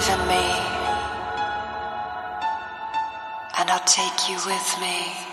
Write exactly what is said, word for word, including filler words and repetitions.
believe in me, and I'll take you with me.